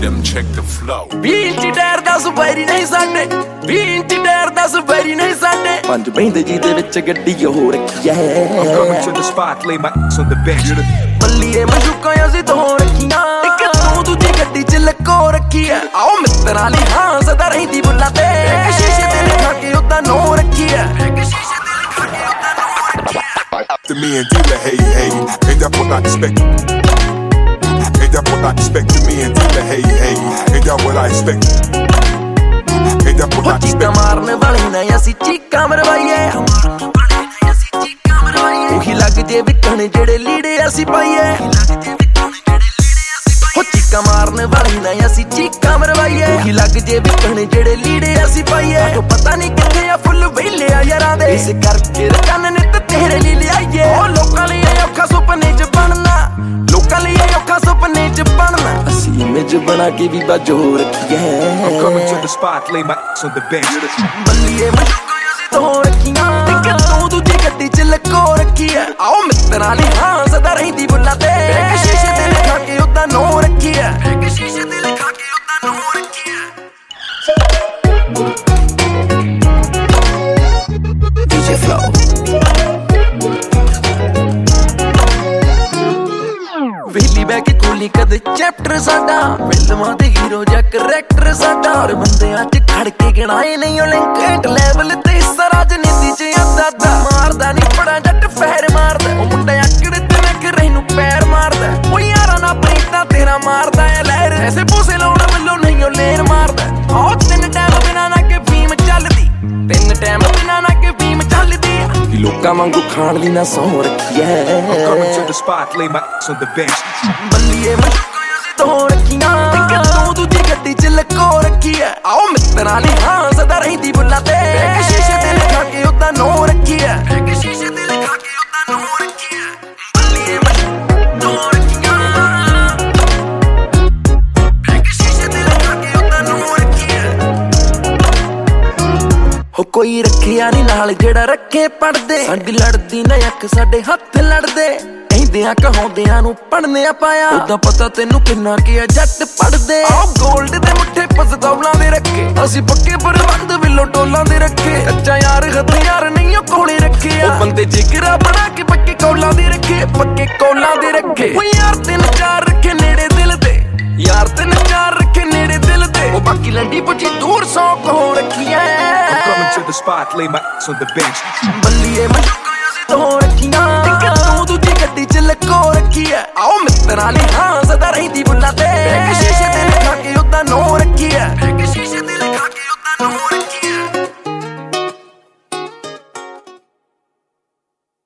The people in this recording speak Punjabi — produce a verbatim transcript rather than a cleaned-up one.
them check the flow. Beat tyre ਦਾ ਸੁਪੈਰੀ ਨਹੀਂ ਸਾਡੇ, beat ਟਾਇਰ ਦਾ ਸੁਪੈਰੀ ਨਹੀਂ ਸਾਡੇ। ਪੰਜ ਬੈਂਦੇ ਜੀ ਦੇ ਵਿੱਚ ਗੱਡੀ ਹੋ ਰੱਖੀ ਐ। I'm coming to the spot, lay my ass on the bench. ਬੱਲੀਏ ਮਸ਼ੂਕਾਂ ਅਸੀਂ ਤੋਂ ਰੱਖੀਆਂ, ਇੱਕ ਤੂੰ ਦੂਜੀ ਗੱਡੀ ਚ ਲਕੋ ਰੱਖੀ ਐ। ਆਓ ਮਿੱਤਰਾਂ ਲਈ ਹਾਂ ਸਦਾ ਰਹਿੰਦੀ ਬੁੱਲਾਂ ਤੇ, ਇੱਕ ਸ਼ੀਸ਼ੇ ਤੇ ਲਿਖਾ ਕੇ ਉਦਾਂ ਨੋ ਰੱਖੀ ਐ। ਇੱਕ ਸ਼ੀਸ਼ੇ ਤੇ ਲਿਖਾ ਕੇ ਉਦਾਂ ਨੋ ਰੱਖੀ ਐ। To me and dealer, hey, hey, ain't that what I expect? Ain't that what I expect? To me and dealer, hey, hey, ain't that what I expect? Ain't that what I expect? ਚੀਕਾਂ ਮਾਰਨ ਵਾਲੀ ਨਾ ਅਸੀਂ ਚੀਕਾਂ ਮਰਵਾਈਏ, ਉਹੀ ਲੱਗ ਜੇ ਵਿਕਣ ਜਿਹੜੇ ਲੀੜੇ ਅਸੀਂ ਪਾਈਏ। ਹੋ ਚੀਕਾਂ ਮਾਰਨ ਵਾਲੀ ਨਾ ਅਸੀਂ ਚੀਕਾਂ ਮਰਵਾਈਏ, ਉਹੀ ਲੱਗ ਜੇ ਵਿਕਣ ਜਿਹੜੇ ਲੀੜੇ ਅਸੀਂ ਪਾਈਏ। ਪਤਾ ਨਹੀਂ ਕਿੱਥੇ ਆ ਫੁੱਲ ਵਿਹਲੇ ਆ ਯਾਰਾਂ ਦੇ, ਇਸ ਕਰਕੇ ਰਕਨ ਨਿੱਤ ਤੇਰੇ ਲਈ ਲਿਆਈਏ। ਉਹ ਲੋਕਾਂ ਲਈ ਔਖਾ ਸੁਪਨੇ ਚ ਬਣਨਾ, ਲੋਕਾਂ ਲਈ ਔਖਾ ਸੁਪਨੇ ਚ ਬਣਨਾ, ਅਸੀਂ ਇਮੇਜ ਬਣਾ ਕੇ ਵੀ ਬਾਜੋ ਰੱਖੀਏ। I'm coming to the spot, lay my ass on the bench. ਬੱਲੀਏ ਮਸ਼ੂਕਾਂ ਅਸੀਂ ਤੋਂ ਰੱਖੀਆਂ, ਇੱਕ ਤੂੰ ਦੂਜੀ ਗੱਡੀ ਚ ਲਕੋ ਰੱਖੀ ਐ। ਆਓ ਮਿੱਤਰਾਂ ਲਈ ਹਾਂ ਸਦਾ ਰਹਿੰਦੀ ਬੁੱਲਾਂ ਤੇ, ਇੱਕ ਸ਼ੀਸ਼ੇ ਤੇ ਲਿਖਾ ਕੇ ਉਦਾਂ ਨੋ ਰੱਖੀ ਐ। ਇੱਕ ਸ਼ੀਸ਼ੇ ਤੇ ਲਿਖਾ ਕੇ ਉਦਾਂ ਨੋ ਰੱਖੀ ਐ। D J Flow ਵੇਲੀ ਬੈ ਕੇ ਕੋਲੀ ਕਦੇ ਚੈਪਟਰ ਸਾਡਾ, ਫਿਲਮਾਂ ਦੇ ਹੀਰੋ ਜਾਂ ਕਰੈਕਟਰ ਸਾਡਾ, ਔਰ ਬੰਦਿਆਂ ਚ ਖੜ ਕੇ ਗਿਣਾਏ ਨਹੀਂ ਉਹ ਲਿੰਕ। ਲੈਵਲ ਤੇ ਹਿੱਸਾ ਰਾਜਨੀਤੀ ਚ ਆਦਾਦਾ, ਮਾਰਦਾ ਨਹੀਂ ਬੜਾ ਜੱਟ ਫੈਰ ਮਾਰਦਾ, ਉਹ ਮੁੰਡਾ ਆਕੜ ਤੇ ਨਖਰੇ ਨੂੰ ਪੈਰ ਮਾਰਦਾ। ਉਹ ਯਾਰਾਂ ਨਾ ਪ੍ਰੀਤਾਂ ਤੇਰਾ ਮਾਰਦਾ ਐ ਲਹਿਰ, ਐਸੇ ਪੂਸੇ ਲਾਉਣ ਵੱਲੋਂ ਨਹੀਂ ਉਹ ਲੇਰ ਮਾਰਦਾ। ਆਹ ਤਿੰਨ ਟਾਈਮ ਬਿਨਾਂ ਨਾ ਕਿ ਫੀਮ ਚੱਲਦੀ, ਤਿੰਨ ਟਾਈਮ ਬਿਨਾਂ ਨਾ ਕਿ ਫੀਮ ਚੱਲਦੀ, ਲੋਕਾਂ ਵਾਂਗੂ ਖਾਣ ਦੀ ਨਾ ਸਹੁੰ ਰੱਖੀ ਐ। I'm coming to the spot, lay my ass on the bench. ਬੱਲੀਏ ਮਸ਼ੂਕਾਂ ਅਸੀਂ ਤੋਂ ਰੱਖੀਆਂ, ਇੱਕ ਤੂੰ ਦੂਜੀ ਗੱਡੀ ਚ ਲਕੋ ਰੱਖੀ ਐ। ਆਓ ਮਿੱਤਰਾਂ ਲਈ ਹਾਂ ਸਦਾ ਰਹਿੰਦੀ ਬੁੱਲਾਂ ਤੇ, ਇੱਕ ਸ਼ੀਸ਼ੇ ਤੇ ਲਿਖਾ ਕੇ ਉਦਾਂ ਨੋ ਰੱਖੀ ਐ। ਇੱਕ ਸ਼ੀਸ਼ੇ ਤੇ ਲਿਖਾ ਕੇ ਉਦਾਂ ਨੋ ਰੱਖੀ ਐ। ਬੱਲੀਏ ਮਸ਼ੂਕਾਂ ਤੋਂ ਰੱਖੀਆਂ, ਇੱਕ ਸ਼ੀਸ਼ੇ ਤੇ ਲਿਖਾ ਕੇ ਉਦਾਂ ਨੋ ਰੱਖੀ ਐ। ਹੋ ਕੋਈ ਰੱਖਿਆ ਨੀ ਨਾਲ ਜਿਹੜਾ ਰੱਖੇ ਪੜਦੇ, ਸਾਡੀ ਲੜਦੀ ਨਾ ਅੱਖ ਸਾਡੇ ਹੱਥ ਲੜਦੇ, ਕਹਿੰਦਿਆਂ ਕਹਾਉਂਦਿਆਂ ਨੂੰ ਪੜ੍ਹਨਿਆ ਪਾਇਆ, ਉਦਾਂ ਪਤਾ ਤੈਨੂੰ ਕਿੰਨਾ ਕੀ ਆ ਜੱਟ ਪੜਦੇ। ਆਹ ਗੋਲਡ ਦੇ ਮੁੱਠੇ ਪਸਤੌਲਾਂ ਦੇ ਰੱਖੇ, ਅਸੀਂ ਪੱਕੇ ਪ੍ਰਬੰਧ ਵਿੱਲੋਂ ਟੋਲਾਂ ਦੇ ਰੱਖੇ, ਕੱਚਾ ਯਾਰ ਹਥਿਆਰ ਨਹੀਂ ਉਹ ਕੋਲੇ ਰੱਖੇ, ਉਹ ਬੰਦੇ ਜਿਗਰਾ ਬਣਾ ਕੇ ਪੱਕੇ ਕੌਲਾਂ ਦੇ ਰੱਖੇ, ਪੱਕੇ ਕੌਲਾਂ ਦੇ ਰੱਖੇ। ਉਹ ਯਾਰ ਤਿੰਨ ਚਾਰ ਰੱਖੇ ਨੇੜੇ ਦਿਲ ਦੇ, ਯਾਰ ਤਿੰਨ ਚਾਰ ਰੱਖੇ ਨੇੜੇ ਦਿਲ ਦੇ, ਉਹ ਬਾਕੀ ਲੰਡੀ ਪੁੱਜੀ ਦੂਰ ਸੌ ਕੋ ਰੱਖੀਆਂ। I'm coming to the spot, lay my ass on the bench. ਬੱਲੀਏ ਮਸ਼ੂਕਾਂ ਅਸੀਂ ਤੋਂ ਰੱਖੀਆਂ, ਇੱਕ ਤੂੰ ਦੂਜੀ ਗੱਡੀ ਚ ਲਕੋ ਰੱਖੀ ਐ। ਆਓ ਮਿੱਤਰਾਂ ਲਈ ਹਾਂ ਸਦਾ ਰਹਿੰਦੀ ਬੁੱਲਾਂ ਤੇ, ਇੱਕ ਸ਼ੀਸ਼ੇ ਤੇ ਲਿਖਾ ਕੇ ਉਦਾਂ ਨੋ ਰੱਖੀ ਐ।